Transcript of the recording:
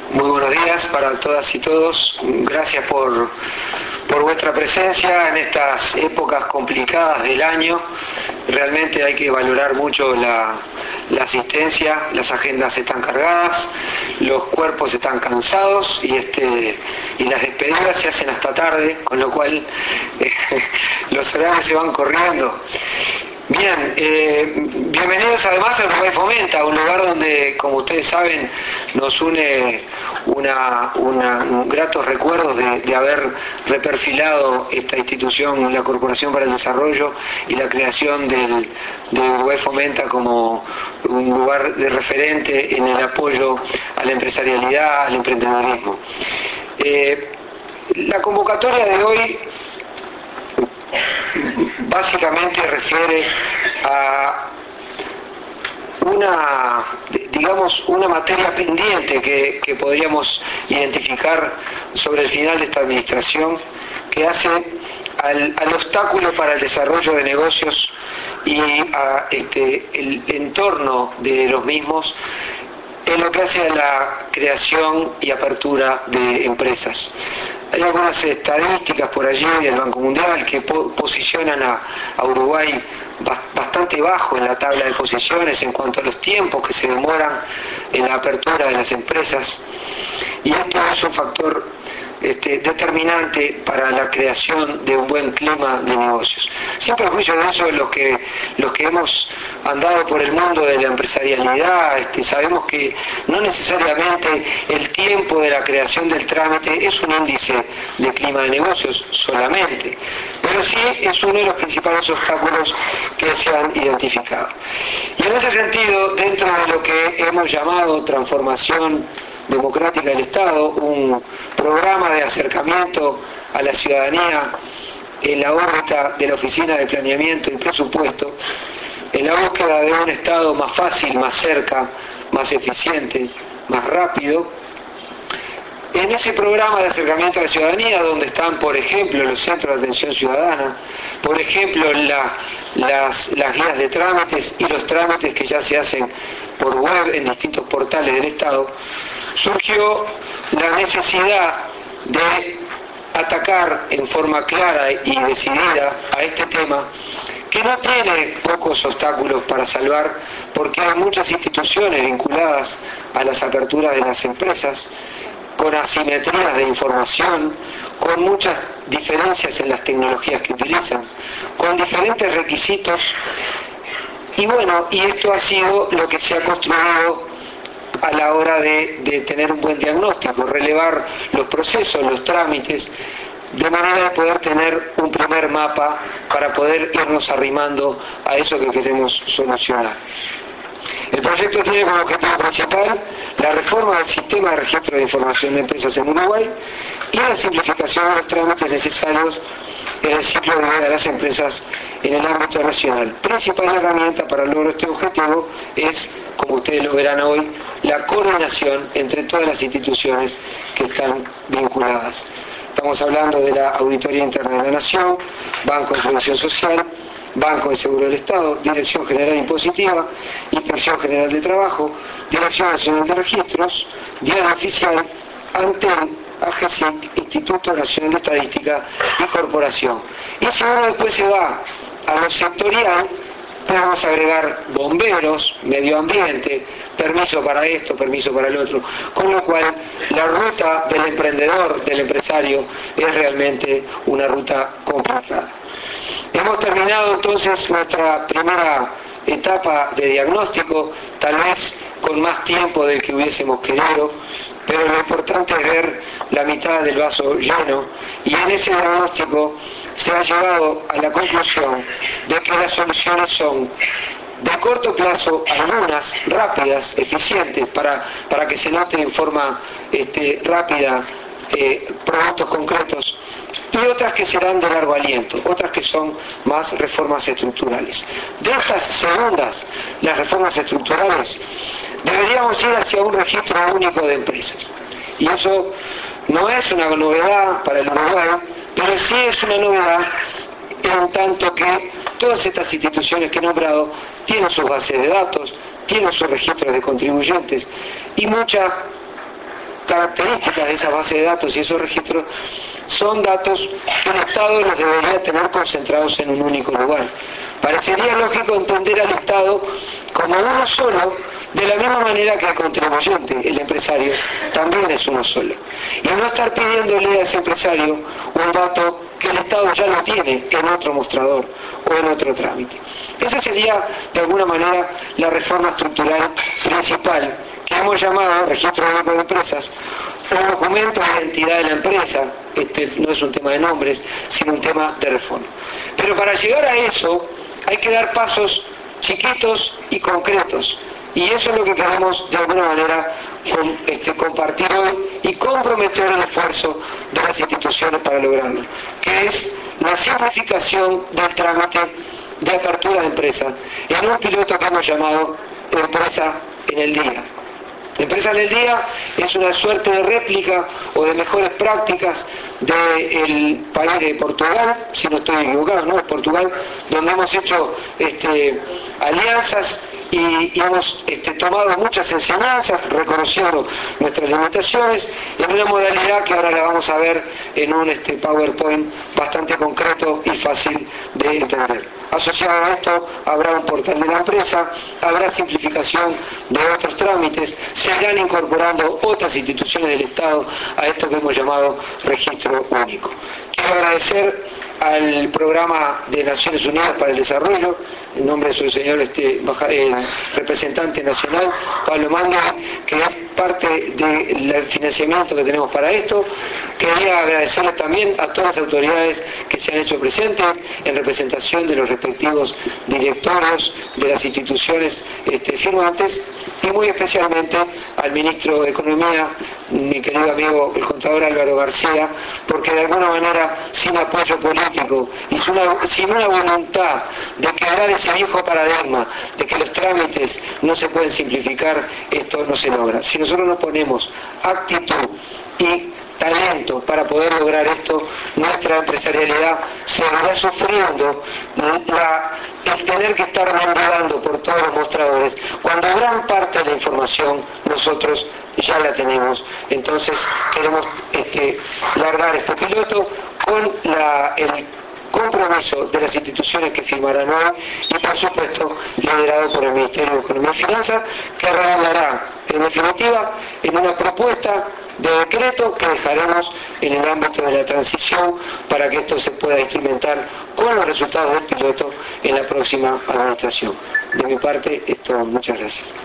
Muy buenos días para todas y todos. Gracias por vuestra presencia en estas épocas complicadas del año. Realmente hay que valorar mucho la asistencia. Las agendas están cargadas, los cuerpos están cansados y las despedidas se hacen hasta tarde, con lo cual los horarios se van corriendo. Bien, bienvenidos además al Uruguay Fomenta, un lugar donde, como ustedes saben, nos une gratos recuerdos de haber reperfilado esta institución, la Corporación para el Desarrollo, y la creación del Uruguay Fomenta como un lugar de referente en el apoyo a la empresarialidad, al emprendedorismo. La convocatoria de hoy básicamente refiere a una materia pendiente que podríamos identificar sobre el final de esta administración, que hace al obstáculo para el desarrollo de negocios y el entorno de los mismos en lo que hace a la creación y apertura de empresas. Hay algunas estadísticas por allí del Banco Mundial que posicionan a Uruguay bastante bajo en la tabla de posiciones en cuanto a los tiempos que se demoran en la apertura de las empresas, y esto es un factor determinante para la creación de un buen clima de negocios. Sin perjuicio de eso, los que hemos andado por el mundo de la empresarialidad, sabemos que no necesariamente el tiempo de la creación del trámite es un índice de clima de negocios solamente, pero sí es uno de los principales obstáculos que se han identificado. Y en ese sentido, dentro de lo que hemos llamado transformación democrática del Estado, un programa de acercamiento a la ciudadanía en la órbita de la Oficina de Planeamiento y Presupuesto, en la búsqueda de un Estado más fácil, más cerca, más eficiente, más rápido. En ese programa de acercamiento a la ciudadanía, donde están, por ejemplo, los centros de atención ciudadana, por ejemplo, las guías de trámites y los trámites que ya se hacen por web en distintos portales del Estado, surgió la necesidad de atacar en forma clara y decidida a este tema, que no tiene pocos obstáculos para salvar, porque hay muchas instituciones vinculadas a las aperturas de las empresas, con asimetrías de información, con muchas diferencias en las tecnologías que utilizan, con diferentes requisitos, y esto ha sido lo que se ha construido a la hora de tener un buen diagnóstico, relevar los procesos, los trámites, de manera de poder tener un primer mapa para poder irnos arrimando a eso que queremos solucionar. El proyecto tiene como objetivo principal la reforma del sistema de registro de información de empresas en Uruguay y la simplificación de los trámites necesarios en el ciclo de vida de las empresas en el ámbito nacional. Principal herramienta para el logro de este objetivo es, como ustedes lo verán hoy, la coordinación entre todas las instituciones que están vinculadas. Estamos hablando de la Auditoría Interna de la Nación, Banco de Previsión Social, Banco de Seguro del Estado, Dirección General Impositiva, Inspección General de Trabajo, Dirección Nacional de Registros, Diario Oficial, Antel, AGESIC, Instituto Nacional de Estadística y Corporación. Y si uno después se va a lo sectorial, vamos a agregar bomberos, medio ambiente, permiso para esto, permiso para el otro, con lo cual la ruta del emprendedor, del empresario, es realmente una ruta complicada. Hemos terminado entonces nuestra primera etapa de diagnóstico, tal vez con más tiempo del que hubiésemos querido, pero lo importante es ver la mitad del vaso lleno, y en ese diagnóstico se ha llegado a la conclusión de que las soluciones son de corto plazo, algunas rápidas, eficientes, para que se note en forma rápida productos concretos, y otras que serán de largo aliento, otras que son más reformas estructurales. De estas segundas, las reformas estructurales, deberíamos ir hacia un registro único de empresas. Y eso no es una novedad para el Uruguay, pero sí es una novedad en tanto que todas estas instituciones que he nombrado tienen sus bases de datos, tienen sus registros de contribuyentes, y muchas características de esa base de datos y esos registros son datos que el Estado los debería tener concentrados en un único lugar. Parecería lógico entender al Estado como uno solo, de la misma manera que el contribuyente, el empresario, también es uno solo. Y no estar pidiéndole a ese empresario un dato que el Estado ya lo tiene en otro mostrador o en otro trámite. Esa sería, de alguna manera, la reforma estructural principal que hemos llamado Registro Único de Empresas, un documento de identidad de la empresa. Este no es un tema de nombres, sino un tema de reforma. Pero para llegar a eso hay que dar pasos chiquitos y concretos. Y eso es lo que queremos de alguna manera compartir hoy y comprometer el esfuerzo de las instituciones para lograrlo, que es la simplificación del trámite de apertura de empresa en un piloto que hemos llamado Empresa en el Día. Empresa en el Día es una suerte de réplica o de mejores prácticas del país de Portugal, si no estoy equivocado, ¿no? Es Portugal, donde hemos hecho alianzas y hemos tomado muchas enseñanzas, reconociendo nuestras limitaciones, en una modalidad que ahora la vamos a ver en un PowerPoint bastante concreto y fácil de entender. Asociado a esto habrá un portal de la empresa, habrá simplificación de otros trámites, se irán incorporando otras instituciones del Estado a esto que hemos llamado Registro Único. Quiero agradecer al Programa de Naciones Unidas para el Desarrollo, en nombre de su señor representante nacional, Pablo Manga, que es parte del financiamiento que tenemos para esto. Quería agradecerles también a todas las autoridades que se han hecho presentes en representación de los respectivos directorios de las instituciones firmantes, y muy especialmente al ministro de Economía, mi querido amigo el contador Álvaro García, porque de alguna manera, sin apoyo político y sin una voluntad de quebrar ese viejo paradigma de que los trámites no se pueden simplificar, esto no se logra. Si nosotros no ponemos actitud y talento para poder lograr esto, nuestra empresarialidad seguirá sufriendo el tener que estar mandando por todos los mostradores, cuando gran parte de la información nosotros ya la tenemos. Entonces queremos largar este piloto con el compromiso de las instituciones que firmarán hoy y, por supuesto, liderado por el Ministerio de Economía y Finanzas, que redundará en definitiva en una propuesta de decreto que dejaremos en el ámbito de la transición para que esto se pueda instrumentar con los resultados del piloto en la próxima administración. De mi parte es todo. Muchas gracias.